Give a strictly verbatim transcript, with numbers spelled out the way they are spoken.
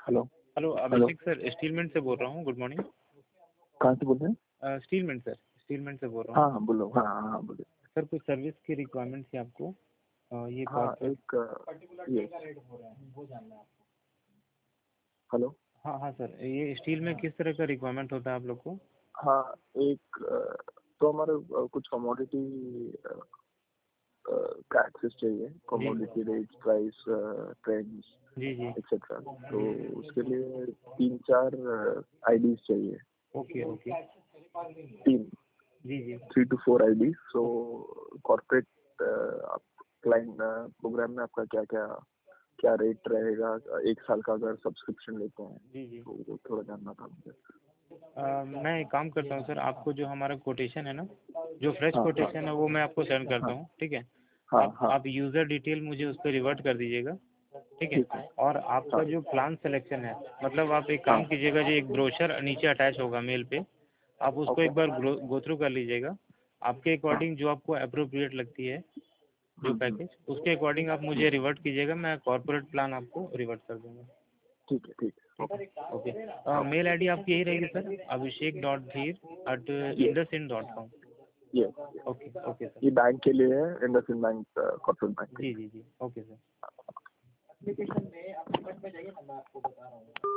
Hello. Hello hello. Abhishek sir, settlement से बोल रहा हूँ। Good morning. कहाँ से बोल रहे हैं? स्टीलमेंट सर, स्टीलमेंट से बोल रहा हूँ। हाँ हाँ बोलो। हाँ हाँ हाँ बोलो। सर कुछ सर्विस की रिक्वायरमेंट थी आपको। अ, ये हाँ कॉर्पोरेट। एक ये हेलो। हाँ हाँ सर, ये स्टील में किस तरह का रिक्वायरमेंट होता है आप लोग को? हाँ एक अ, तो हमारे अ, कुछ कमोडिटी का एक्सेस चाहिए, जी कमोडिटी रेट, प्राइस, ट्रेंड्स जी जी। एक्सेट्रा। तो उसके लिए तीन चार आईडीज चाहिए। Okay okay. तीन जी जी। Three two four ID. So corporate client program में आपका क्या क्या क्या रेट रहेगा एक साल का अगर सब्सक्रिप्शन लेते हैं? जी जी। तो वो थोड़ा जानना था मुझे। अ, मैं एक काम करता हूँ सर, आपको जो हमारा कोटेशन है ना, जो फ्रेश हाँ हाँ कोटेशन है वो मैं आपको सेंड करता हाँ हूँ, ठीक है? हाँ आप हाँ आप यूज़र डिटेल मुझे उस पर रिवर्ट कर दीजिएगा, ठीक है? ठीक है। और आपका हाँ जो प्लान सिलेक्शन है, मतलब आप एक हाँ काम कीजिएगा, जो एक ब्रोशर नीचे अटैच होगा मेल पे, आप उसको ओके। एक बार गो थ्रू कर लीजिएगा। आपके हाँ अकॉर्डिंग जो आपको अप्रोप्रिएट लगती है जो हम्म हम्म पैकेज, उसके अकॉर्डिंग आप मुझे हम्म, रिवर्ट कीजिएगा, मैं कॉर्पोरेट प्लान आपको रिवर्ट कर दूँगा। ठीक है ठीक है। ठीक ओके है? ओके। ओके। मेल आईडी आपकी यही रहेगी sir, Abhishek dot Dhir at yes indus ind dot com. Yes. Okay okay sir. ये बैंक के लिए है, इंडसइंड बैंक कॉर्पोरेट बैंक के जी लिए। जी जी। Okay sir.